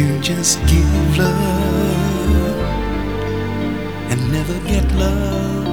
You just give love and never get love.